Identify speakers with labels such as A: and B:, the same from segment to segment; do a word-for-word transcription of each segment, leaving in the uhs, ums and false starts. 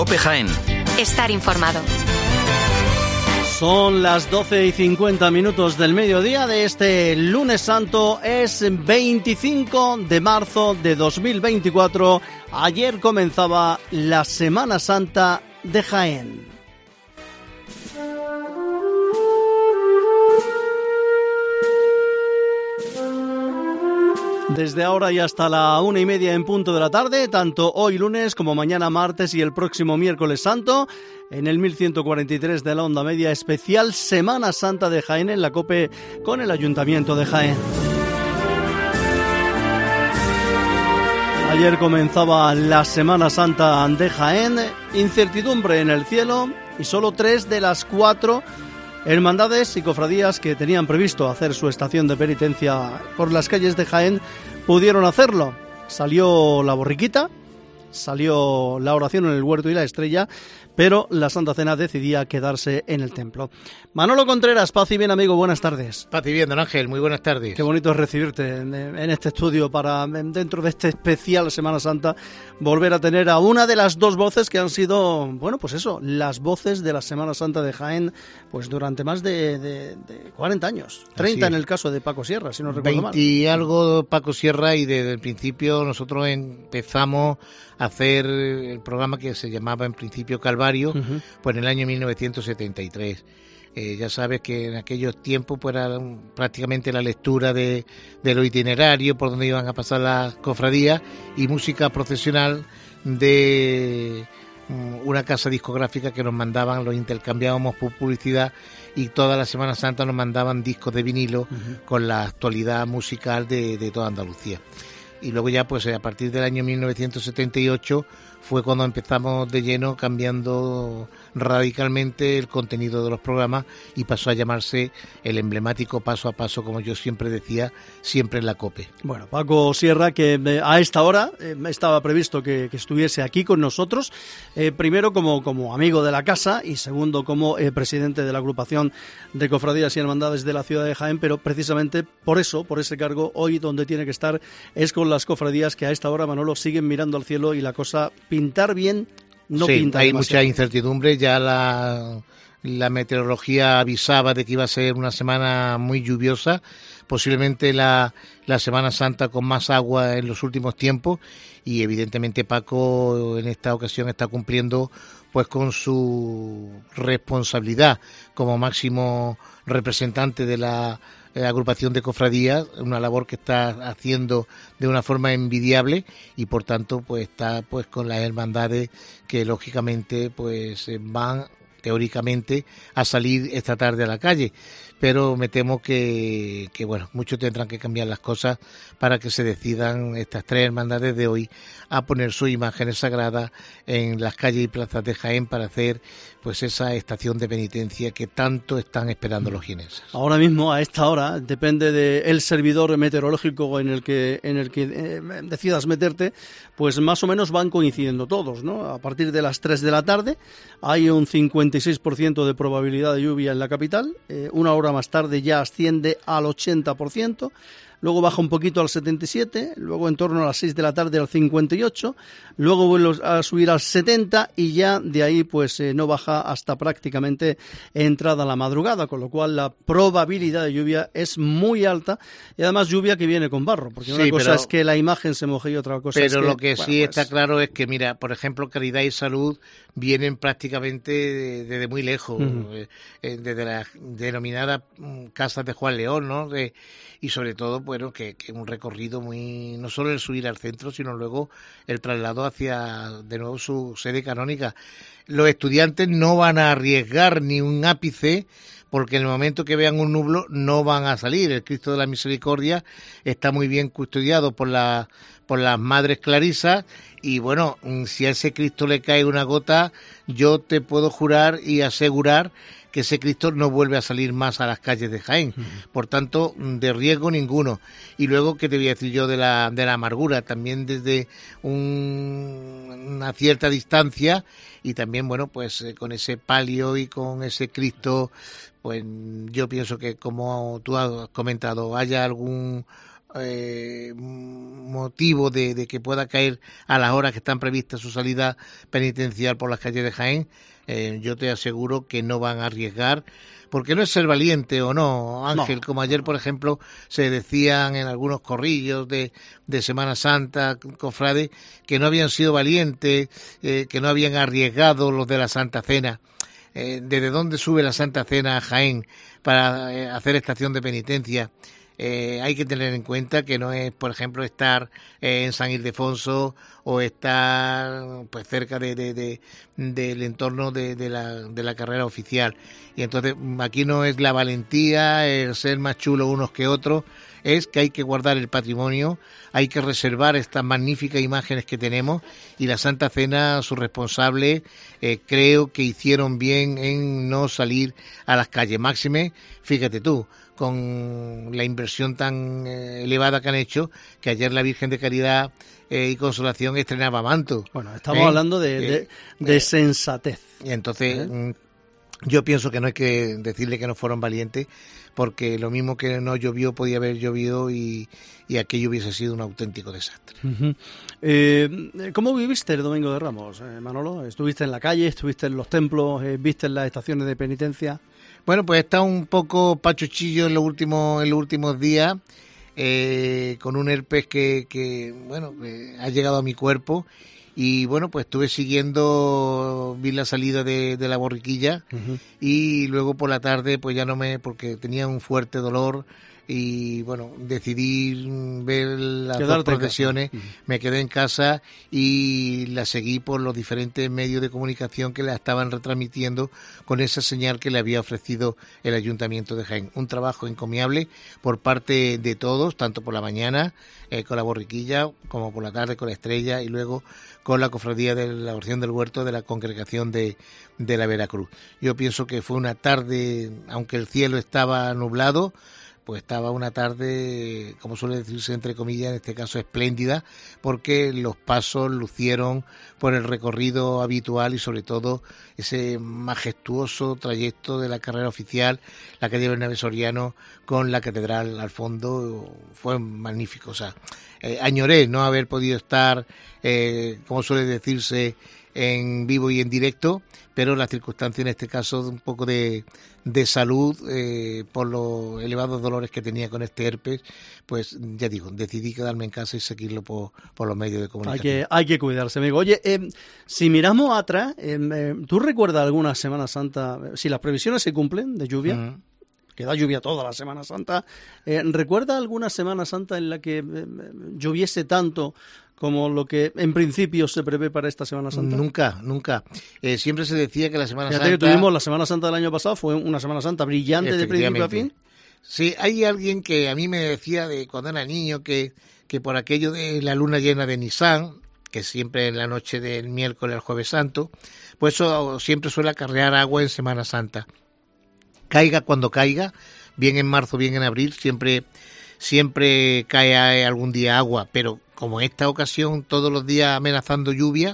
A: COPE Jaén.
B: Estar informado.
C: Son las doce y cincuenta minutos del mediodía de este lunes santo. Es veinticinco de marzo de dos mil veinticuatro. Ayer comenzaba la Semana Santa de Jaén. Desde ahora y hasta la una y media en punto de la tarde, tanto hoy lunes como mañana martes y el próximo miércoles santo, en el mil ciento cuarenta y tres de la onda media, especial Semana Santa de Jaén en la COPE con el Ayuntamiento de Jaén. Ayer comenzaba la Semana Santa de Jaén, incertidumbre en el cielo y solo tres de las cuatro hermandades y cofradías que tenían previsto hacer su estación de penitencia por las calles de Jaén pudieron hacerlo. Salió la borriquita, salió la oración en el huerto y la estrella, pero la Santa Cena decidía quedarse en el templo. Manolo Contreras, paz y bien, amigo, buenas tardes.
D: Paz y bien, don Ángel, muy buenas tardes.
C: Qué bonito es recibirte en, en este estudio para, dentro de este especial Semana Santa, volver a tener a una de las dos voces que han sido, bueno, pues eso, las voces de la Semana Santa de Jaén, pues durante más de, de, de cuarenta años, treinta en el caso de Paco Sierra, si no recuerdo mal.
D: veinte y algo Paco Sierra, y desde el principio nosotros empezamos a hacer el programa que se llamaba en principio Calvario, uh-huh. pues en el año mil novecientos setenta y tres. Eh, ya sabes que en aquellos tiempos pues era prácticamente la lectura de, de los itinerarios por donde iban a pasar las cofradías y música procesional de um, una casa discográfica que nos mandaban, los intercambiábamos por publicidad, y toda la Semana Santa nos mandaban discos de vinilo uh-huh. con la actualidad musical de, de toda Andalucía. Y luego ya pues a partir del año mil novecientos setenta y ocho fue cuando empezamos de lleno, cambiando radicalmente el contenido de los programas, y pasó a llamarse el emblemático Paso a Paso, como yo siempre decía, siempre en la COPE.
C: Bueno, Paco Sierra, que a esta hora eh, estaba previsto que, que estuviese aquí con nosotros, eh, primero como, como amigo de la casa y segundo como eh, presidente de la agrupación de cofradías y hermandades de la ciudad de Jaén, pero precisamente por eso, por ese cargo, hoy donde tiene que estar es con las cofradías, que a esta hora, Manolo, siguen mirando al cielo y la cosa pintar bien no
D: sí,
C: pinta
D: hay
C: demasiado.
D: Mucha incertidumbre. Ya la, la meteorología avisaba de que iba a ser una semana muy lluviosa, posiblemente la, la Semana Santa con más agua en los últimos tiempos, y evidentemente Paco en esta ocasión está cumpliendo pues con su responsabilidad como máximo representante de la Eh, agrupación de cofradías, una labor que está haciendo de una forma envidiable, y por tanto pues está pues con las hermandades que lógicamente pues van teóricamente a salir esta tarde a la calle, pero me temo que, que bueno, muchos tendrán que cambiar las cosas para que se decidan estas tres hermandades de hoy a poner sus imágenes sagradas en las calles y plazas de Jaén para hacer pues esa estación de penitencia que tanto están esperando los jienenses.
C: Ahora mismo, a esta hora, depende del servidor meteorológico en el que en el que eh, decidas meterte, pues más o menos van coincidiendo todos, ¿no? A partir de las tres de la tarde hay un cincuenta y seis por ciento de probabilidad de lluvia en la capital, eh, una hora más tarde ya asciende al ochenta por ciento, luego baja un poquito al setenta y siete por ciento, luego en torno a las seis de la tarde al cincuenta y ocho por ciento, luego vuelve a subir al setenta por ciento y ya de ahí pues eh, no baja hasta prácticamente entrada la madrugada, con lo cual la probabilidad de lluvia es muy alta, y además lluvia que viene con barro, porque una sí, cosa pero, es que la imagen se moje y otra cosa
D: pero
C: es que...
D: Pero lo que
C: bueno,
D: sí
C: pues,
D: está claro es que, mira, por ejemplo, Caridad y Salud vienen prácticamente desde de, de muy lejos, uh-huh. eh, desde las denominadas casas de Juan León, ¿no? De, y sobre todo, bueno, que, que un recorrido muy, no solo el subir al centro, sino luego el traslado hacia de nuevo su sede canónica. Los estudiantes no van a arriesgar ni un ápice, porque en el momento que vean un nublo no van a salir. El Cristo de la Misericordia está muy bien custodiado por la por las Madres Clarisas, y bueno, si a ese Cristo le cae una gota, yo te puedo jurar y asegurar que ese Cristo no vuelve a salir más a las calles de Jaén. Uh-huh. Por tanto, de riesgo ninguno. Y luego, ¿qué te voy a decir yo de la de la amargura? También desde un, una cierta distancia, y también, bueno, pues eh, con ese palio y con ese Cristo, pues yo pienso que, como tú has comentado, haya algún... Eh, motivo de, de que pueda caer a las horas que están previstas su salida penitencial por las calles de Jaén, eh, yo te aseguro que no van a arriesgar, porque no es ser valiente o no, Ángel, no. Como ayer, por ejemplo, se decían en algunos corrillos de, de Semana Santa, cofrades, que no habían sido valientes, eh, que no habían arriesgado los de la Santa Cena. Eh, ¿Desde dónde sube la Santa Cena a Jaén para eh, hacer estación de penitencia? Eh, hay que tener en cuenta que no es, por ejemplo, estar eh, en San Ildefonso o estar pues cerca de, de, de del entorno de, de, la, de la carrera oficial. Y entonces aquí no es la valentía, el ser más chulo unos que otros, es que hay que guardar el patrimonio, hay que reservar estas magníficas imágenes que tenemos, y la Santa Cena, sus responsables, eh, creo que hicieron bien en no salir a las calles. Máxime, fíjate tú, con la inversión tan eh, elevada que han hecho, que ayer la Virgen de Caridad eh, y Consolación estrenaba manto.
C: Bueno, estamos
D: ¿eh?
C: hablando de, de, de
D: eh,
C: sensatez.
D: Y entonces,
C: ¿eh?
D: yo pienso que no hay que decirle que no fueron valientes, porque lo mismo que no llovió podía haber llovido y, y aquello hubiese sido un auténtico desastre.
C: Uh-huh. eh, ¿Cómo viviste el Domingo de Ramos, eh, Manolo? ¿Estuviste en la calle, estuviste en los templos, eh, viste en las estaciones de penitencia?
D: Bueno, pues está un poco pachuchillo en los últimos, en los últimos días, eh, con un herpes que, que bueno, eh, ha llegado a mi cuerpo. Y bueno, pues estuve siguiendo, vi la salida de, de la borriquilla, uh-huh. Y luego por la tarde pues ya no me, porque tenía un fuerte dolor y bueno, decidí ver las Quedarte dos procesiones, uh-huh. Me quedé en casa y la seguí por los diferentes medios de comunicación que la estaban retransmitiendo con esa señal que le había ofrecido el Ayuntamiento de Jaén. Un trabajo encomiable por parte de todos, tanto por la mañana eh, con la borriquilla como por la tarde con la estrella y luego con la cofradía de la Oración del Huerto de la Congregación de, de la Veracruz. Yo pienso que fue una tarde, aunque el cielo estaba nublado, pues estaba una tarde, como suele decirse entre comillas, en este caso espléndida, porque los pasos lucieron por el recorrido habitual y sobre todo ese majestuoso trayecto de la carrera oficial, la calle Bernabé Soriano con la catedral al fondo, fue magnífico. O sea, eh, añoré no haber podido estar, eh, como suele decirse, en vivo y en directo, pero la circunstancia en este caso un poco de, de salud, eh, por los elevados dolores que tenía con este herpes, pues ya digo, decidí quedarme en casa y seguirlo por, por los medios de comunicación.
C: Hay que, hay que cuidarse, amigo. Oye, eh, si miramos atrás, eh, eh, ¿tú recuerdas alguna Semana Santa, si las previsiones se cumplen de lluvia? Uh-huh. Que da lluvia toda la Semana Santa. Eh, ¿Recuerda alguna Semana Santa en la que eh, lloviese tanto como lo que en principio se prevé para esta Semana Santa?
D: Nunca, nunca. Eh, siempre se decía que la Semana
C: Fíjate
D: Santa...
C: que tuvimos la Semana Santa del año pasado, fue una Semana Santa brillante de principio a fin.
D: Sí, hay alguien que a mí me decía de cuando era niño que, que por aquello de la luna llena de Nisan, que siempre en la noche del miércoles al Jueves Santo, pues eso siempre suele acarrear agua en Semana Santa. Caiga cuando caiga, bien en marzo, bien en abril, siempre, siempre cae algún día agua, pero como en esta ocasión todos los días amenazando lluvia,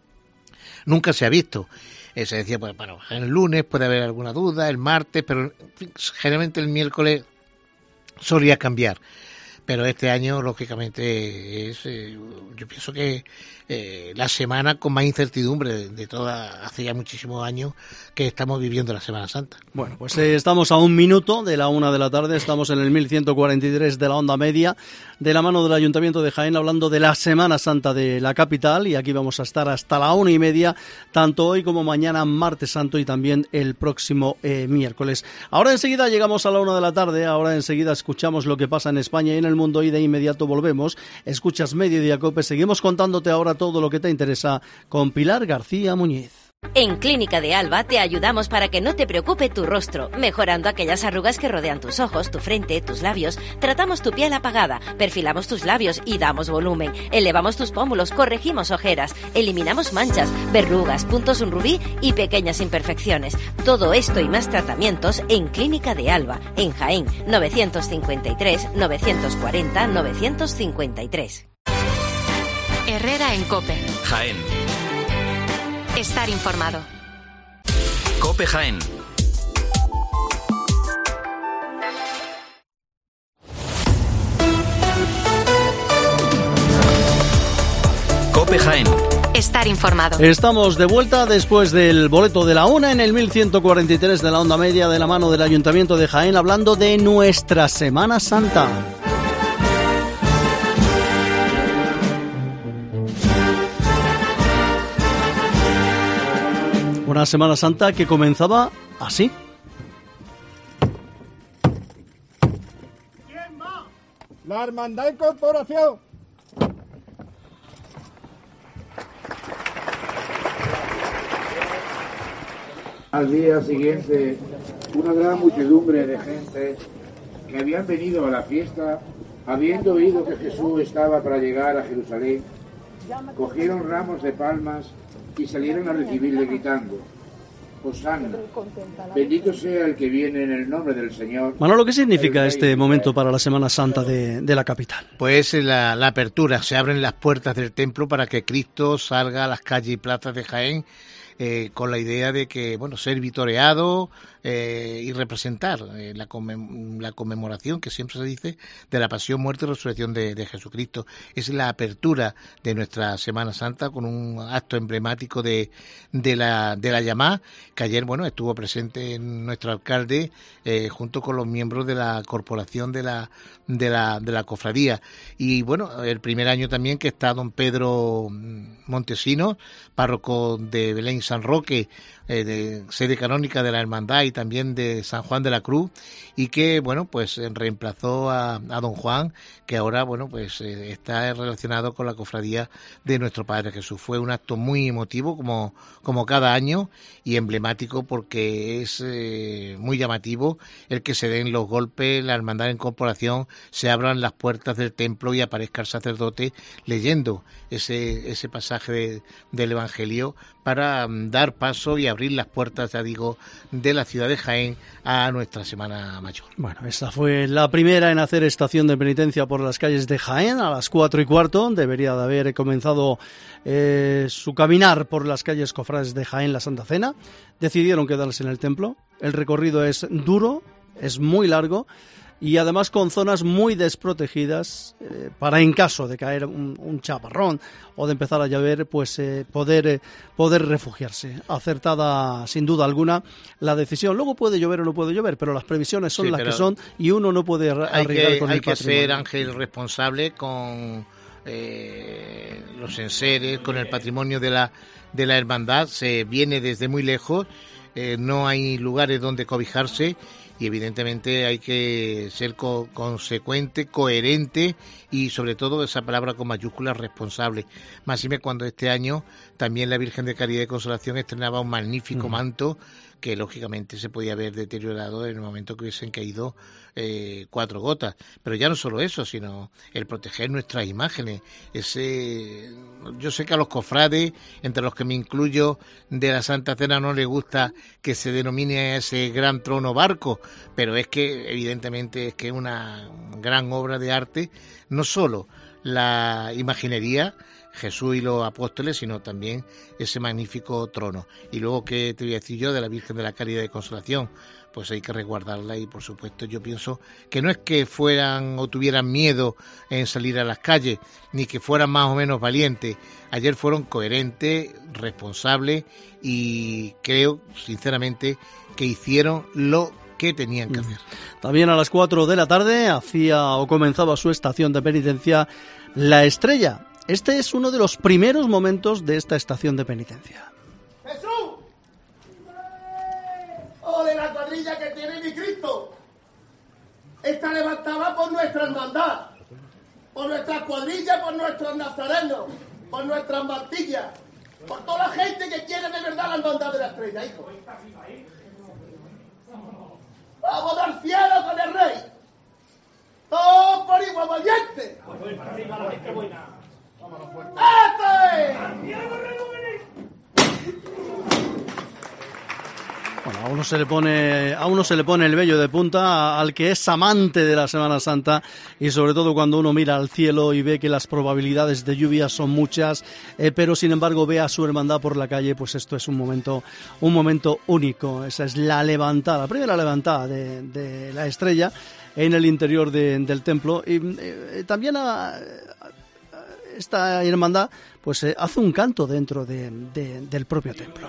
D: nunca se ha visto. Eh, se decía, pues bueno, el lunes puede haber alguna duda, el martes, pero generalmente el miércoles solía cambiar. Pero este año, lógicamente, es, eh, yo pienso que eh, la semana con más incertidumbre de, de toda, hace ya muchísimos años que estamos viviendo la Semana Santa.
C: Bueno, pues eh, estamos a un minuto de la una de la tarde, estamos en el mil ciento cuarenta y tres de la onda media, de la mano del Ayuntamiento de Jaén, hablando de la Semana Santa de la capital, y aquí vamos a estar hasta la una y media, tanto hoy como mañana, martes santo, y también el próximo eh, miércoles. Ahora enseguida llegamos a la una de la tarde, ahora enseguida escuchamos lo que pasa en España y en el mundo, y de inmediato volvemos. Escuchas Mediodía Cope, seguimos contándote ahora todo lo que te interesa con Pilar García Muñiz.
A: En Clínica de Alba te ayudamos para que no te preocupe tu rostro, mejorando aquellas arrugas que rodean tus ojos, tu frente, tus labios. Tratamos tu piel apagada, perfilamos tus labios y damos volumen. Elevamos tus pómulos, corregimos ojeras, eliminamos manchas, verrugas, puntos en rubí y pequeñas imperfecciones. Todo esto y más tratamientos en Clínica de Alba, en Jaén, novecientos cincuenta y tres, novecientos cuarenta, novecientos cincuenta y tres.
B: Herrera en Cope.
E: Jaén.
B: Estar informado.
E: Cope Jaén. COPE Jaén.
B: Estar informado.
C: Estamos de vuelta después del boleto de la una en el mil ciento cuarenta y tres de la onda media de la mano del Ayuntamiento de Jaén, hablando de nuestra Semana Santa. Una Semana Santa que comenzaba así.
F: ¿Quién va? La Hermandad Incorporación.
G: Al día siguiente, una gran muchedumbre de gente que habían venido a la fiesta, habiendo oído que Jesús estaba para llegar a Jerusalén, cogieron ramos de palmas y salieron a recibirle gritando: Hosanna, bendito sea el que viene en el nombre del Señor.
C: Manolo, ¿qué significa este momento para la Semana Santa de, de la capital?
D: Pues la, la apertura, se abren las puertas del templo para que Cristo salga a las calles y plazas de Jaén, Eh, con la idea de que, bueno, ser vitoreado eh, y representar eh, la, conmem- la conmemoración que siempre se dice de la pasión, muerte y resurrección de, de Jesucristo. Es la apertura de nuestra Semana Santa con un acto emblemático de, de la de la llamada, que ayer, bueno, estuvo presente nuestro alcalde eh, junto con los miembros de la corporación de la de la de la cofradía. Y bueno, el primer año también que está don Pedro Montesino, párroco de Belén San Roque, eh, de sede canónica de la Hermandad y también de San Juan de la Cruz, y que, bueno, pues reemplazó a, a don Juan, que ahora, bueno, pues eh, está relacionado con la cofradía de nuestro Padre Jesús. Fue un acto muy emotivo, como, como cada año, y emblemático porque es eh, muy llamativo el que se den los golpes, la Hermandad en corporación, se abran las puertas del templo y aparezca el sacerdote leyendo ese, ese pasaje de, del Evangelio para um, dar paso y abrir las puertas, ya digo, de la ciudad de Jaén a nuestra Semana Mayor.
C: Bueno, esta fue la primera en hacer estación de penitencia por las calles de Jaén. A las cuatro y cuarto debería de haber comenzado eh, su caminar por las calles cofrades de Jaén, la Santa Cena. Decidieron quedarse en el templo. El recorrido es duro, es muy largo, y además con zonas muy desprotegidas eh, para, en caso de caer un, un chaparrón o de empezar a llover, pues eh, poder eh, poder refugiarse. Acertada sin duda alguna la decisión. Luego puede llover o no puede llover, pero las previsiones son sí, las que son y uno no puede arriesgar con el patrimonio.
D: Hay que ser, Ángel, responsable con eh, los enseres, con el patrimonio de la de la hermandad. Se viene desde muy lejos, eh, no hay lugares donde cobijarse. Y evidentemente hay que ser co- consecuente, coherente y sobre todo esa palabra con mayúsculas, responsable. Máxime cuando este año también la Virgen de Caridad y Consolación estrenaba un magnífico uh-huh. manto que lógicamente se podía haber deteriorado en el momento que hubiesen caído eh, cuatro gotas. Pero ya no solo eso, sino el proteger nuestras imágenes. Ese, yo sé que a los cofrades, entre los que me incluyo, de la Santa Cena no les gusta que se denomine ese gran trono barco, pero es que evidentemente es que es una gran obra de arte, no solo la imaginería, Jesús y los apóstoles, sino también ese magnífico trono. Y luego, ¿qué te voy a decir yo de la Virgen de la Caridad y Consolación? Pues hay que resguardarla y, por supuesto, yo pienso que no es que fueran o tuvieran miedo en salir a las calles, ni que fueran más o menos valientes. Ayer fueron coherentes, responsables y creo, sinceramente, que hicieron lo que tenían que hacer.
C: También a las cuatro de la tarde hacía o comenzaba su estación de penitencia La Estrella. Este es uno de los primeros momentos de esta estación de penitencia.
F: ¡Jesús! ¡Ole la cuadrilla que tiene mi Cristo! Está levantada por nuestra hermandad, por nuestras cuadrillas, por nuestros nazarenos, por nuestras martillas, por toda la gente que quiere de verdad la hermandad de la Estrella, hijo. ¡Vamos al cielo con el Rey! ¡Todos por igual valiente!
C: Bueno, a uno se le pone, a uno se le pone el vello de punta al que es amante de la Semana Santa, y sobre todo cuando uno mira al cielo y ve que las probabilidades de lluvia son muchas, eh, pero sin embargo ve a su hermandad por la calle. Pues esto es un momento, un momento único. Esa es la levantada, la primera levantada de, de la Estrella en el interior de, del templo, y eh, también a, esta hermandad pues eh, hace un canto dentro de, de, del propio templo.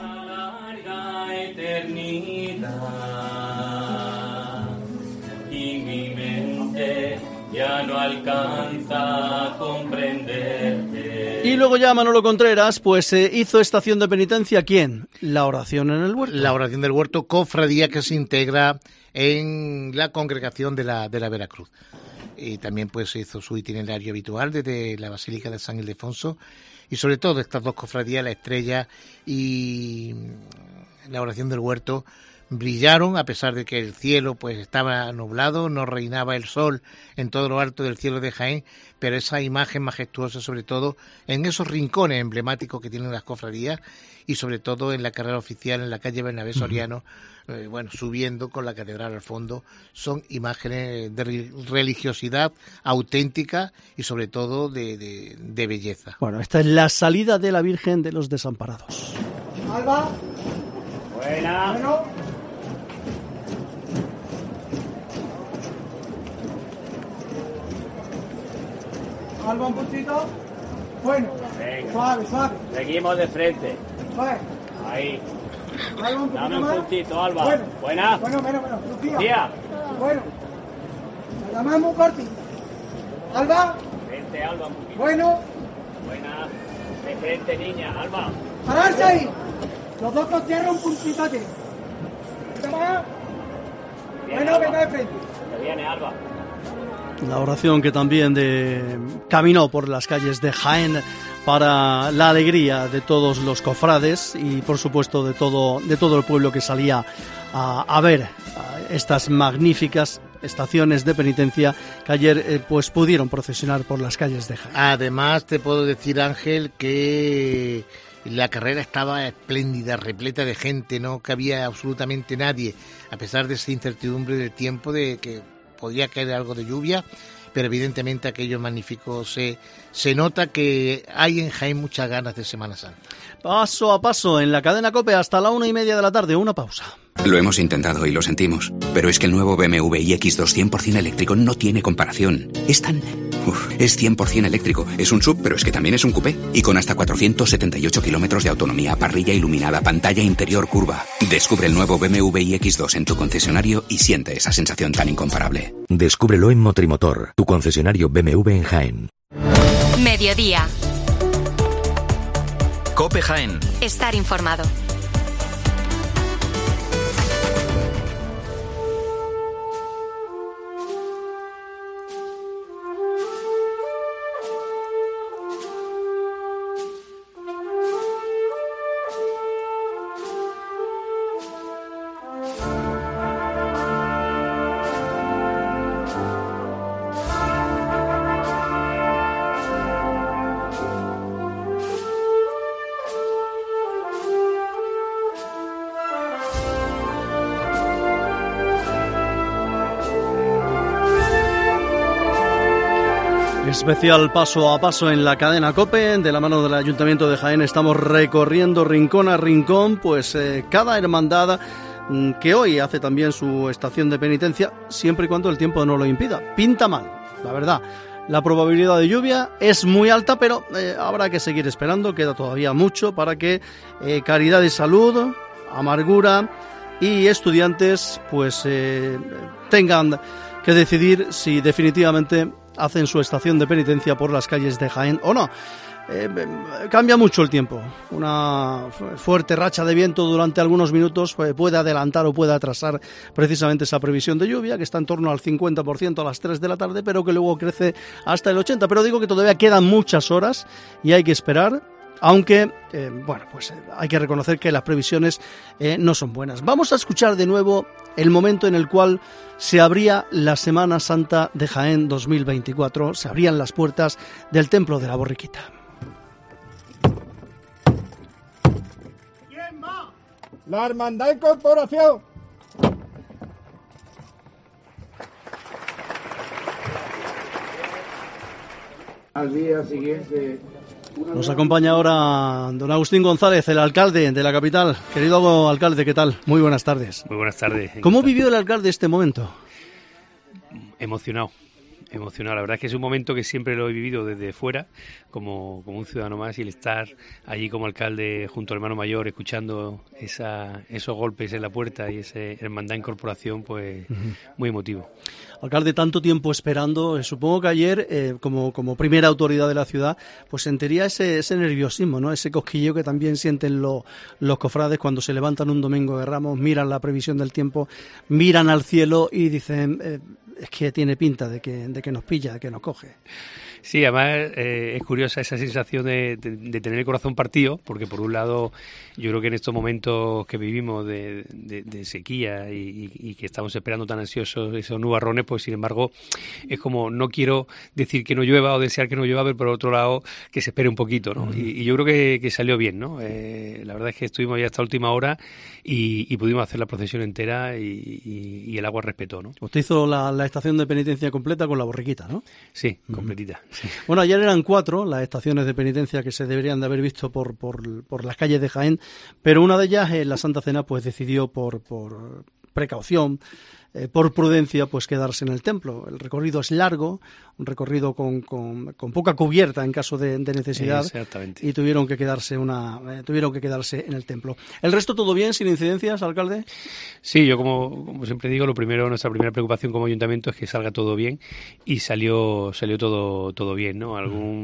H: Y mi mente ya no alcanza a comprenderte.
C: Y luego ya Manolo Contreras, pues eh, hizo estación de penitencia, ¿quién? La oración en el huerto.
D: La oración del huerto, cofradía que se integra en la congregación de la, de la Veracruz. Y también pues hizo su itinerario habitual desde la Basílica de San Ildefonso, y sobre todo estas dos cofradías, la Estrella y la oración del huerto, brillaron a pesar de que el cielo pues estaba nublado, no reinaba el sol en todo lo alto del cielo de Jaén, pero esa imagen majestuosa, sobre todo en esos rincones emblemáticos que tienen las cofradías, y sobre todo en la carrera oficial en la calle Bernabé Soriano, uh-huh. eh, bueno, subiendo con la catedral al fondo, son imágenes de religiosidad auténtica y sobre todo de, de, de belleza.
C: Bueno, esta es la salida de la Virgen de los Desamparados.
I: Alba.
H: Buena.
I: Bueno. Alba, un puntito. Bueno.
H: Venga.
I: Suave, suave.
H: Seguimos de frente.
I: Suave.
H: Ahí.
I: Alba, un
H: Dame un
I: más.
H: puntito, Alba.
I: Bueno.
H: Buena.
I: Bueno, menos, menos. Lucía.
H: Lucía.
I: Bueno. La llamamos cortito. Alba.
H: Frente, Alba, un poquito.
I: Bueno.
H: Buena. De frente, niña. Alba.
I: Pararse ahí. Los dos con tierra, un puntito aquí. Bueno, venga de frente.
H: Que viene, Alba.
C: La oración que también de, caminó por las calles de Jaén para la alegría de todos los cofrades y por supuesto de todo, de todo el pueblo que salía a, a ver a estas magníficas estaciones de penitencia que ayer eh, pues pudieron procesionar por las calles de Jaén.
D: Además te puedo decir, Ángel, que la carrera estaba espléndida, repleta de gente, no cabía absolutamente nadie, a pesar de esa incertidumbre del tiempo, de que podía caer algo de lluvia, pero evidentemente aquello magnífico, se, se nota que hay en Jaén muchas ganas de Semana Santa.
C: Paso a paso en la cadena COPE hasta la una y media de la tarde, una pausa.
J: Lo hemos intentado y lo sentimos, pero es que el nuevo B M W iX dos cien por ciento eléctrico no tiene comparación. Es tan... Uf, es cien por ciento eléctrico, es un sub, pero es que también es un coupé. Y con hasta cuatrocientos setenta y ocho kilómetros de autonomía, parrilla iluminada, pantalla interior curva. Descubre el nuevo B M W iX dos en tu concesionario y siente esa sensación tan incomparable.
K: Descúbrelo en Motrimotor, tu concesionario B M W en Jaén.
B: Mediodía.
E: COPE Jaén.
B: Estar informado.
C: Especial paso a paso en la cadena COPE, de la mano del Ayuntamiento de Jaén estamos recorriendo rincón a rincón, pues eh, cada hermandad que hoy hace también su estación de penitencia, siempre y cuando el tiempo no lo impida. Pinta mal, la verdad. La probabilidad de lluvia es muy alta, pero eh, habrá que seguir esperando, queda todavía mucho para que eh, Caridad y Salud, Amargura y estudiantes pues eh, tengan que decidir si definitivamente hacen su estación de penitencia por las calles de Jaén o no. Eh, cambia mucho el tiempo. Una fuerte racha de viento durante algunos minutos puede adelantar o puede atrasar precisamente esa previsión de lluvia, que está en torno al cincuenta por ciento a las tres de la tarde, pero que luego crece hasta el ochenta por ciento. Pero digo que todavía quedan muchas horas y hay que esperar, aunque, eh, bueno, pues eh, hay que reconocer que las previsiones eh, no son buenas. Vamos a escuchar de nuevo el momento en el cual se abría la Semana Santa de Jaén dos mil veinticuatro, se abrían las puertas del Templo de la Borriquita.
I: ¿Quién más? La Hermandad Incorporación.
G: Al día siguiente...
C: Nos acompaña ahora don Agustín González, el alcalde de la capital. Querido alcalde, ¿qué tal? Muy buenas tardes.
L: Muy buenas tardes.
C: ¿Cómo vivió el alcalde este momento?
L: Emocionado, emocionado. La verdad es que es un momento que siempre lo he vivido desde fuera, como, como un ciudadano más, y el estar allí como alcalde junto al hermano mayor, escuchando esa, esos golpes en la puerta y ese hermandad incorporación, pues uh-huh. muy emotivo.
C: Alcalde, tanto tiempo esperando, eh, supongo que ayer, eh, como, como primera autoridad de la ciudad, pues sentiría ese, ese nerviosismo, ¿no? Ese cosquilleo que también sienten los, los cofrades cuando se levantan un domingo de Ramos, miran la previsión del tiempo, miran al cielo y dicen, eh, es que tiene pinta de que, de que nos pilla, de que nos coge.
L: Sí, además eh, es curiosa esa sensación de, de, de tener el corazón partido, porque por un lado yo creo que en estos momentos que vivimos de, de, de sequía y, y, y que estamos esperando tan ansiosos esos nubarrones, pues sin embargo es como no quiero decir que no llueva o desear que no llueva, pero por otro lado que se espere un poquito, ¿no? Uh-huh. Y, y yo creo que, que salió bien, ¿no? Eh, la verdad es que estuvimos ya hasta última hora y, y pudimos hacer la procesión entera y, y, y el agua respetó, ¿no?
C: Usted hizo la, la estación de penitencia completa con la borriquita, ¿no?
L: Sí, uh-huh. completita. Sí.
C: Bueno, ayer eran cuatro las estaciones de penitencia que se deberían de haber visto por, por, por las calles de Jaén, pero una de ellas, en la Santa Cena, pues decidió por, por precaución, eh, por prudencia, pues quedarse en el templo. El recorrido es largo, un recorrido con, con, con poca cubierta en caso de, de necesidad.
L: Exactamente.
C: Y tuvieron que quedarse una eh, tuvieron que quedarse en el templo. ¿El resto todo bien, sin incidencias, alcalde?
L: Sí, yo como, como siempre digo, lo primero, nuestra primera preocupación como ayuntamiento es que salga todo bien, y salió salió todo todo bien, ¿no?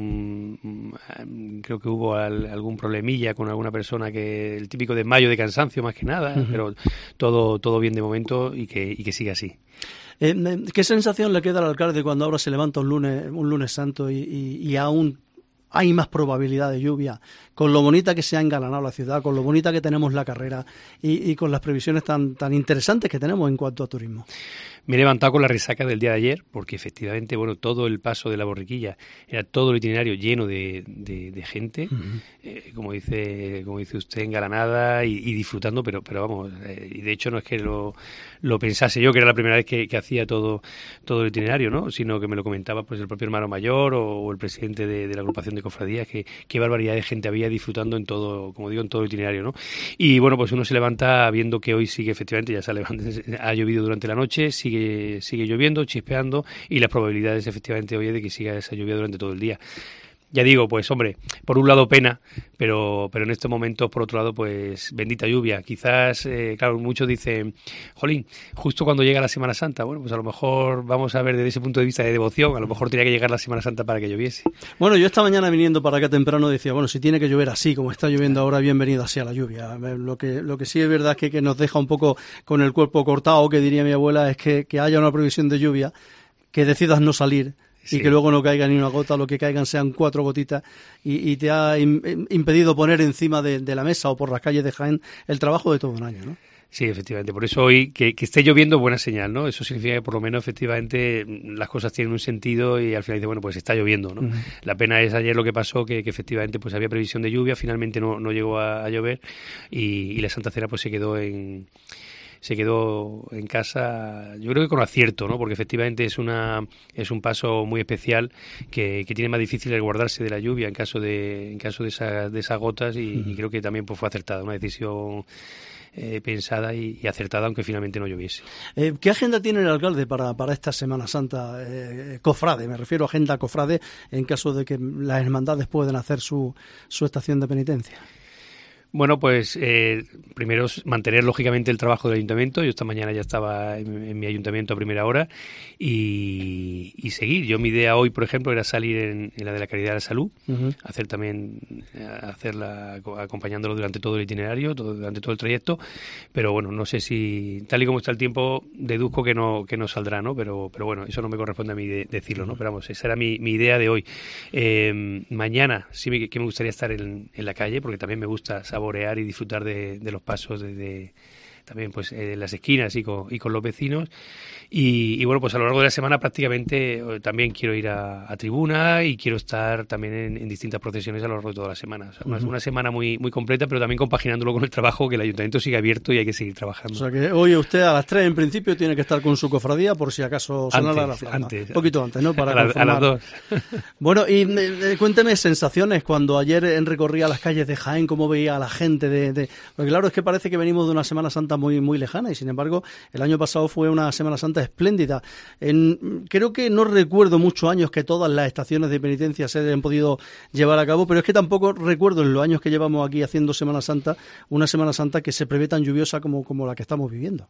L: Algún creo que hubo al, algún problemilla con alguna persona, que el típico desmayo de cansancio más que nada, uh-huh. pero todo todo bien de momento y que y que siga así.
C: Eh, ¿Qué sensación le queda al alcalde cuando ahora se levanta un lunes un lunes santo y, y, y aún hay más probabilidad de lluvia, con lo bonita que se ha engalanado la ciudad, con lo bonita que tenemos la carrera y, y con las previsiones tan tan interesantes que tenemos en cuanto a turismo?
L: Me he levantado con la resaca del día de ayer, porque efectivamente, bueno, todo el paso de la borriquilla era todo el itinerario lleno de, de, de gente, uh-huh. eh, como dice como dice usted, engalanada y, y disfrutando, pero pero vamos, eh, y de hecho no es que lo, lo pensase yo, que era la primera vez que, que hacía todo todo el itinerario, ¿no? Sino que me lo comentaba pues el propio hermano mayor o, o el presidente de, de la agrupación de cofradías, que qué barbaridad de gente había disfrutando en todo, como digo, en todo el itinerario, ¿no? Y bueno, pues uno se levanta viendo que hoy sigue, efectivamente, ya se levanta, ha llovido durante la noche, sigue Sigue, sigue lloviendo, chispeando, y las probabilidades efectivamente hoy es de que siga esa lluvia durante todo el día. Ya digo, pues hombre, por un lado pena, pero pero en estos momentos, por otro lado, pues bendita lluvia. Quizás, eh, claro, muchos dicen, jolín, justo cuando llega la Semana Santa, bueno, pues a lo mejor vamos a ver desde ese punto de vista de devoción, a lo mejor tenía que llegar la Semana Santa para que lloviese.
C: Bueno, yo esta mañana viniendo para acá temprano decía, bueno, si tiene que llover así, como está lloviendo ahora, bienvenida sea la lluvia. Lo que lo que sí es verdad es que, que nos deja un poco con el cuerpo cortado, que diría mi abuela, es que, que haya una previsión de lluvia, que decidas no salir, sí. Y que luego no caiga ni una gota, lo que caigan sean cuatro gotitas, y, y te ha im, impedido poner encima de, de la mesa o por las calles de Jaén el trabajo de todo un año, ¿no?
L: Sí, efectivamente. Por eso hoy que, que esté lloviendo, buena señal, ¿no? Eso significa que por lo menos efectivamente las cosas tienen un sentido y al final dice, bueno, pues está lloviendo, ¿no? Uh-huh. La pena es ayer lo que pasó, que, que efectivamente pues había previsión de lluvia, finalmente no, no llegó a, a llover y, y la Santa Cena pues se quedó en... se quedó en casa, yo creo que con acierto, ¿no? Porque efectivamente es una es un paso muy especial que, que tiene más difícil el guardarse de la lluvia en caso de en caso de esas de esas gotas y, uh-huh. y creo que también pues fue acertada, una decisión eh, pensada y, y acertada, aunque finalmente no lloviese.
C: Eh, ¿Qué agenda tiene el alcalde para para esta Semana Santa eh, cofrade? Me refiero a agenda cofrade en caso de que las hermandades puedan hacer su su estación de penitencia.
L: Bueno, pues eh, primero mantener lógicamente el trabajo del ayuntamiento. Yo esta mañana ya estaba en, en mi ayuntamiento a primera hora y, y seguir. Yo mi idea hoy, por ejemplo, era salir en, en la de la Caridad de la Salud, uh-huh. hacer también hacerla acompañándolo durante todo el itinerario, todo, durante todo el trayecto. Pero bueno, no sé si tal y como está el tiempo deduzco que no que no saldrá, ¿no? Pero pero bueno, eso no me corresponde a mí de, decirlo, ¿no? Pero vamos, esa era mi, mi idea de hoy. Eh, mañana sí me, que me gustaría estar en, en la calle porque también me gusta saber saborear y disfrutar de, de los pasos de, de también pues en las esquinas y con, y con los vecinos y, y bueno pues a lo largo de la semana prácticamente eh, también quiero ir a, a tribuna y quiero estar también en, en distintas procesiones a lo largo de toda la semana, o sea, una, uh-huh. una semana muy muy completa, pero también compaginándolo con el trabajo, que el ayuntamiento sigue abierto y hay que seguir trabajando.
C: O sea que hoy usted a las tres en principio tiene que estar con su cofradía por si acaso sonara la flauta.
L: Antes,
C: un poquito antes, ¿no? Para
L: a, la, a las dos.
C: Bueno, y eh, cuénteme sensaciones cuando ayer recorría las calles de Jaén, cómo veía a la gente de, de... porque claro, es que parece que venimos de una Semana Santa Santa muy, muy lejana y sin embargo el año pasado fue una Semana Santa espléndida. En, creo que no recuerdo muchos años que todas las estaciones de penitencia se hayan podido llevar a cabo, pero es que tampoco recuerdo en los años que llevamos aquí haciendo Semana Santa, una Semana Santa que se prevé tan lluviosa como, como la que estamos viviendo.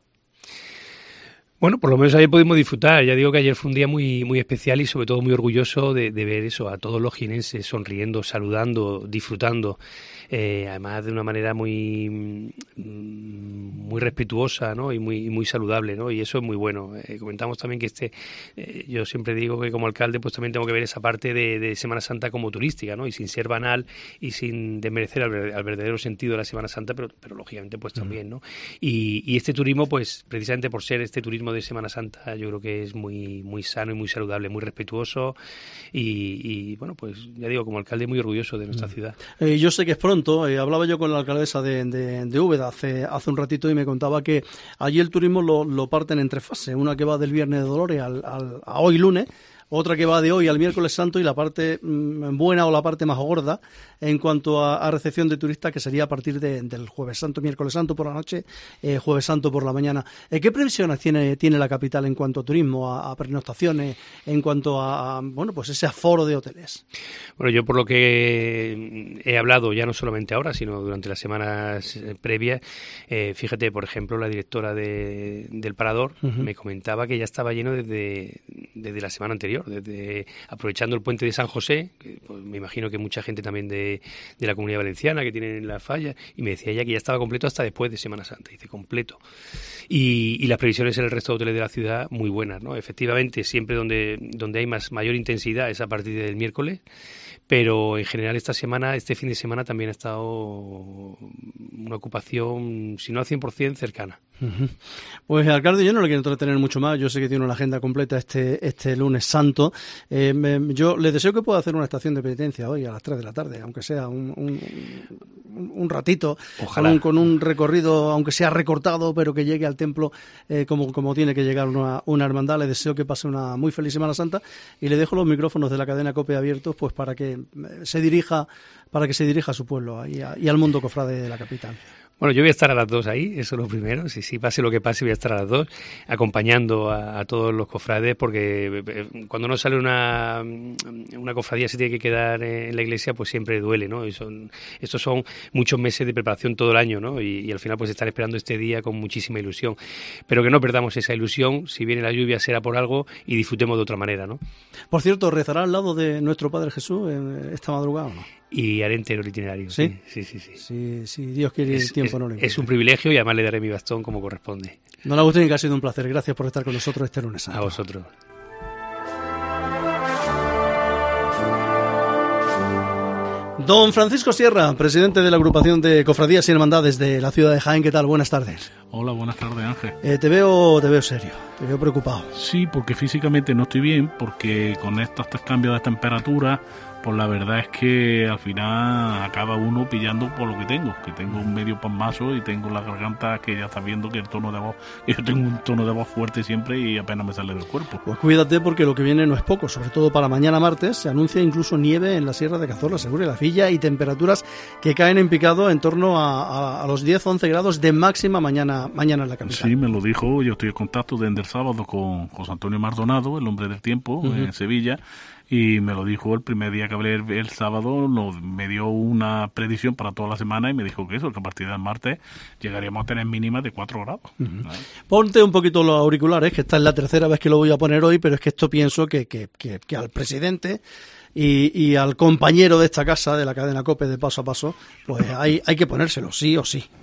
L: Bueno, por lo menos ayer pudimos disfrutar. Ya digo que ayer fue un día muy muy especial y sobre todo muy orgulloso de, de ver eso, a todos los jienenses sonriendo, saludando, disfrutando, eh, además de una manera muy muy respetuosa, ¿no? y muy y muy saludable, ¿no? Y eso es muy bueno. Eh, comentamos también que este, eh, yo siempre digo que como alcalde pues también tengo que ver esa parte de, de Semana Santa como turística, ¿no? Y sin ser banal y sin desmerecer al, al verdadero sentido de la Semana Santa, pero, pero lógicamente pues también, ¿no? Y, y este turismo, pues precisamente por ser este turismo de Semana Santa, yo creo que es muy muy sano y muy saludable, muy respetuoso y, y bueno, pues ya digo, como alcalde muy orgulloso de nuestra mm. ciudad.
C: Eh, yo sé que es pronto, eh, hablaba yo con la alcaldesa de, de, de Úbeda hace, hace un ratito y me contaba que allí el turismo lo, lo parten en tres fases, una que va del Viernes de Dolores al, al, a hoy lunes, otra que va de hoy al miércoles santo y la parte mmm, buena o la parte más gorda en cuanto a, a recepción de turistas, que sería a partir de, del jueves santo, miércoles santo por la noche, eh, jueves santo por la mañana. Eh, ¿Qué previsiones tiene, tiene la capital en cuanto a turismo, a, a pernoctaciones, en cuanto a, a bueno pues ese aforo de hoteles?
L: Bueno, yo por lo que he hablado ya no solamente ahora, sino durante las semanas previas, eh, fíjate, por ejemplo, la directora de, del Parador uh-huh. me comentaba que ya estaba lleno desde, desde la semana anterior. Desde, aprovechando el puente de San José, que, pues, me imagino que mucha gente también de, de la Comunidad Valenciana que tienen la falla, y me decía ella que ya estaba completo hasta después de Semana Santa, dice completo. Y, y las previsiones en el resto de hoteles de la ciudad muy buenas, ¿no? Efectivamente, siempre donde, donde hay más mayor intensidad es a partir del miércoles, pero en general esta semana, este fin de semana también ha estado una ocupación, si no al cien por ciento, cercana.
C: Uh-huh. Pues alcalde, yo no le quiero entretener mucho más, yo sé que tiene una agenda completa este este lunes santo. Eh, me, yo le deseo que pueda hacer una estación de penitencia hoy a las tres de la tarde, aunque sea un, un, un ratito, con un, con un recorrido, aunque sea recortado, pero que llegue al templo eh, como, como tiene que llegar una, una hermandad. Le deseo que pase una muy feliz Semana Santa y le dejo los micrófonos de la cadena COPE abiertos pues para que se dirija para que se dirija a su pueblo y, a, y al mundo cofrade de la capital.
L: Bueno, yo voy a estar a las dos ahí, eso es lo primero. Si, si pase lo que pase, voy a estar a las dos, acompañando a, a todos los cofrades, porque cuando no sale una, una cofradía se tiene que quedar en la iglesia, pues siempre duele, ¿no? Y son, estos son muchos meses de preparación todo el año, ¿no? Y, y al final pues estar esperando este día con muchísima ilusión. Pero que no perdamos esa ilusión, si viene la lluvia será por algo y disfrutemos de otra manera, ¿no?
C: Por cierto, ¿rezará al lado de nuestro Padre Jesús esta madrugada o no?
L: Y haré entero el itinerario.
C: ¿Sí?
L: Sí, sí, sí.
C: Sí, sí, Dios quiere el tiempo,
L: es,
C: no le importa.
L: Es un privilegio y además le daré mi bastón como corresponde.
C: Don Agustín, que ha sido un placer. Gracias por estar con nosotros este lunes santo.
L: A vosotros.
C: Don Francisco Sierra, presidente de la agrupación de cofradías y hermandades de la ciudad de Jaén, ¿qué tal? Buenas tardes.
M: Hola, buenas tardes, Ángel.
C: Eh, te veo, te veo serio, te veo preocupado.
M: Sí, porque físicamente no estoy bien, porque con estos cambios de temperatura, pues la verdad es que al final acaba uno pillando por lo que tengo, que tengo un medio pasmazo y tengo la garganta que ya estás viendo que el tono de voz, yo tengo un tono de voz fuerte siempre y apenas me sale del cuerpo.
C: Pues cuídate porque lo que viene no es poco, sobre todo para mañana martes se anuncia incluso nieve en la Sierra de Cazorla, Segura y La Filla y temperaturas que caen en picado en torno a, a, a los diez once grados de máxima mañana, mañana en la capital.
M: Sí, me lo dijo, yo estoy en contacto desde el sábado con José Antonio Mardonado, el hombre del tiempo, uh-huh. en Sevilla. Y me lo dijo el primer día que hablé el, el sábado, lo, me dio una predicción para toda la semana y me dijo que eso, que a partir del martes llegaríamos a tener mínimas de cuatro grados. Uh-huh. ¿Vale?
C: Ponte un poquito los auriculares, que esta es la tercera vez que lo voy a poner hoy, pero es que esto pienso que, que, que, que al presidente y, y al compañero de esta casa, de la cadena COPE de Paso a Paso, pues hay, hay que ponérselo, sí o sí.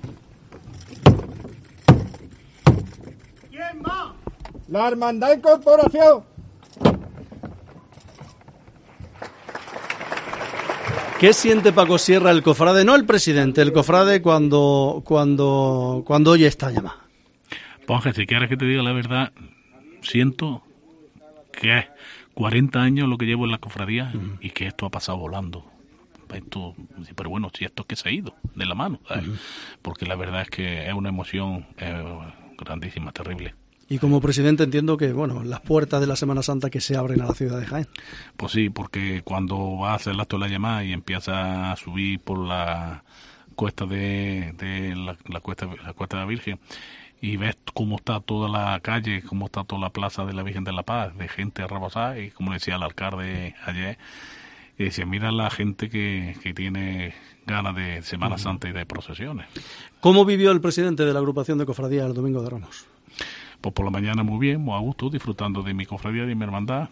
I: ¿Quién más? La Hermandad Incorporación.
C: ¿Qué siente Paco Sierra, el cofrade, no el presidente, el cofrade cuando cuando cuando oye esta llamada?
M: Pues Ángel, si quieres que te diga la verdad, siento que es cuarenta años lo que llevo en la cofradía uh-huh. y que esto ha pasado volando. Esto, pero bueno, si esto es que se ha ido de la mano, ¿sabes? Uh-huh. Porque la verdad es que es una emoción eh, grandísima, terrible.
C: Y como presidente entiendo que, bueno, las puertas de la Semana Santa que se abren a la ciudad de Jaén.
M: Pues sí, porque cuando vas a hacer el acto de la llamada y empiezas a subir por la cuesta de, de la, la cuesta la cuesta de la Virgen, y ves cómo está toda la calle, cómo está toda la plaza de la Virgen de la Paz, de gente rebosada, y como decía el alcalde ayer, y decía, mira la gente que, que tiene ganas de Semana uh-huh. Santa y de procesiones.
C: ¿Cómo vivió el presidente de la agrupación de cofradías el Domingo de Ramos?
M: Pues por la mañana muy bien, muy a gusto, disfrutando de mi cofradía, de mi hermandad,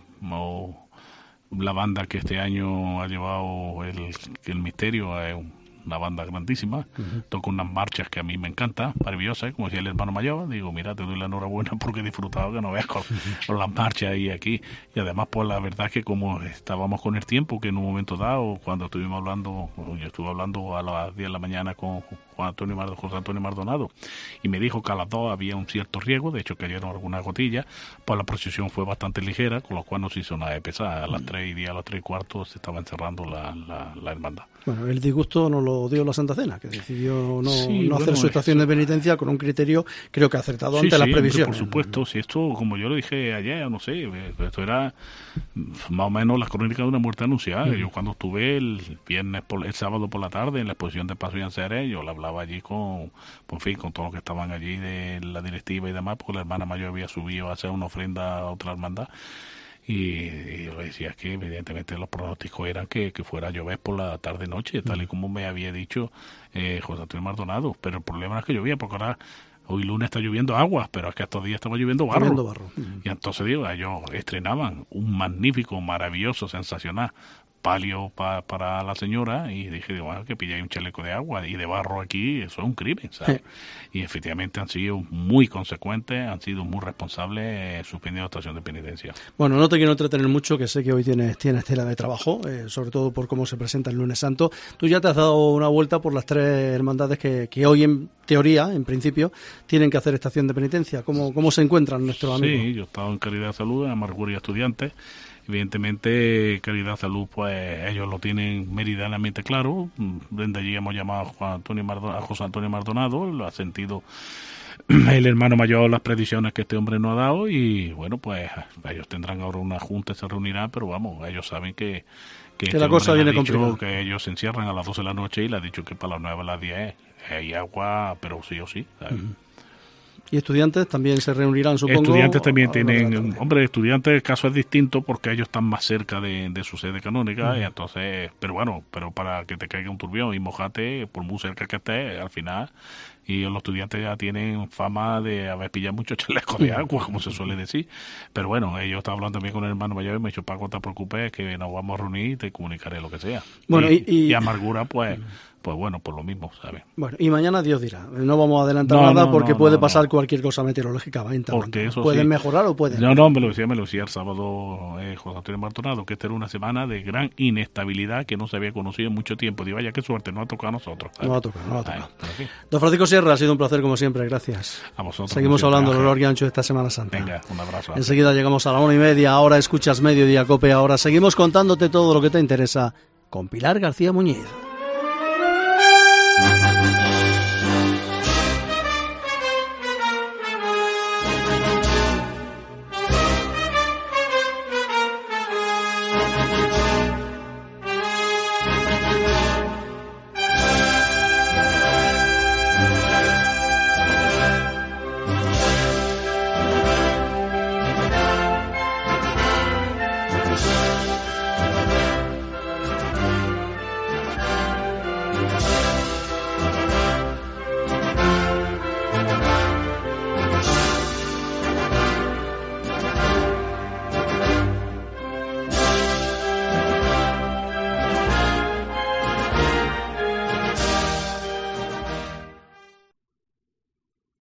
M: o la banda que este año ha llevado el, el misterio, es una banda grandísima, uh-huh. toca unas marchas que a mí me encantan, maravillosas, como decía el hermano mayor, digo, mira, te doy la enhorabuena porque he disfrutado, que no veas con, con las marchas ahí aquí, y además pues la verdad que como estábamos con el tiempo, que en un momento dado, cuando estuvimos hablando, yo estuve hablando a las diez de la mañana con Juan Antonio Mardonado, José Antonio Mardonado, y me dijo que a las dos había un cierto riesgo, de hecho cayeron algunas gotillas, pues la procesión fue bastante ligera, con lo cual no se hizo nada de pesar, a las tres y diez, a las tres y cuarto se estaba encerrando la, la, la hermandad.
C: Bueno, el disgusto nos lo dio la Santa Cena, que decidió no,
M: sí,
C: no
M: bueno,
C: hacer su estación
M: eso.
C: de penitencia con un criterio, creo que acertado
M: sí,
C: ante
M: sí,
C: las previsiones.
M: Hombre, por supuesto, si esto, como yo lo dije ayer, no sé, esto era más o menos la crónica de una muerte anunciada. Mm. Yo cuando estuve el viernes, por, el sábado por la tarde en la exposición de Paso y Anceres, yo le hablaba allí con, por fin, con todos los que estaban allí de la directiva y demás, porque la hermana mayor había subido a hacer una ofrenda a otra hermandad. Y, y yo le decía que evidentemente los pronósticos eran que, que fuera a llover por la tarde-noche, tal y como me había dicho eh, José Antonio Mardonado. Pero el problema no es que llovía, porque ahora hoy lunes está lloviendo agua, pero es que estos días estaba lloviendo barro.
C: Lloviendo barro.
M: Y entonces digo, ellos estrenaban un magnífico, maravilloso, sensacional palio pa, para la señora, y dije, bueno, que pilláis un chaleco de agua y de barro aquí, eso es un crimen, ¿sabes? Sí. Y efectivamente han sido muy consecuentes, han sido muy responsables, eh, suspendiendo la estación de penitencia.
C: Bueno, no te quiero entretener mucho, que sé que hoy tienes, tienes tela de trabajo, eh, sobre todo por cómo se presenta el Lunes Santo. Tú ya te has dado una vuelta por las tres hermandades que, que hoy, en teoría, en principio, tienen que hacer estación de penitencia. ¿Cómo, cómo se encuentran nuestros amigos?
M: Sí, yo he estado en Caridad de Salud, en Amargura y Estudiantes. Evidentemente, Caridad Salud, pues ellos lo tienen meridianamente claro. Desde allí hemos llamado a, Juan Antonio Mardonado, a José Antonio Mardonado, lo ha sentido el hermano mayor las predicciones que este hombre nos ha dado, y bueno, pues ellos tendrán ahora una junta, se reunirán, pero vamos, ellos saben que que,
C: que
M: este
C: la cosa viene complicada,
M: que ellos se encierran a las doce de la noche y le ha dicho que para las nueve a las diez hay agua, pero sí o sí, ¿sabes? Uh-huh.
C: Y estudiantes también se reunirán, supongo.
M: Estudiantes también tienen, hombre, estudiantes el caso es distinto porque ellos están más cerca de, de su sede canónica, uh-huh. y entonces, pero bueno, pero para que te caiga un turbión y mojate, por muy cerca que estés, al final, y los estudiantes ya tienen fama de haber pillado muchos chalecos de agua, como se suele decir, pero bueno, ellos estaban hablando también con el hermano mayor y me dicho, Paco, no te preocupes, que nos vamos a reunir y te comunicaré lo que sea.
C: Bueno, y, y,
M: y Amargura, pues, pues bueno, por lo mismo, ¿sabes?
C: Bueno, y mañana Dios dirá, no vamos a adelantar
M: no,
C: nada
M: no,
C: porque
M: no,
C: puede
M: no,
C: pasar
M: no.
C: cualquier cosa meteorológica, va
M: porque eso
C: pueden
M: sí.
C: mejorar o pueden.
M: No, no, me lo decía, me lo decía el sábado eh, José Antonio Mardonado, que esta era una semana de gran inestabilidad que no se había conocido en mucho tiempo. Digo, vaya, qué suerte, no ha tocado a nosotros, ¿sabes?
C: No ha tocado, no ha tocado.
M: Ay,
C: Don Francisco Sierra, ha sido un placer como siempre, gracias.
M: A vosotros.
C: Seguimos hablando de lo largo y ancho de esta Semana Santa.
M: Venga, un abrazo.
C: Enseguida llegamos a la una y media, ahora escuchas Mediodía Cope, ahora seguimos contándote todo lo que te interesa con Pilar García Muñiz.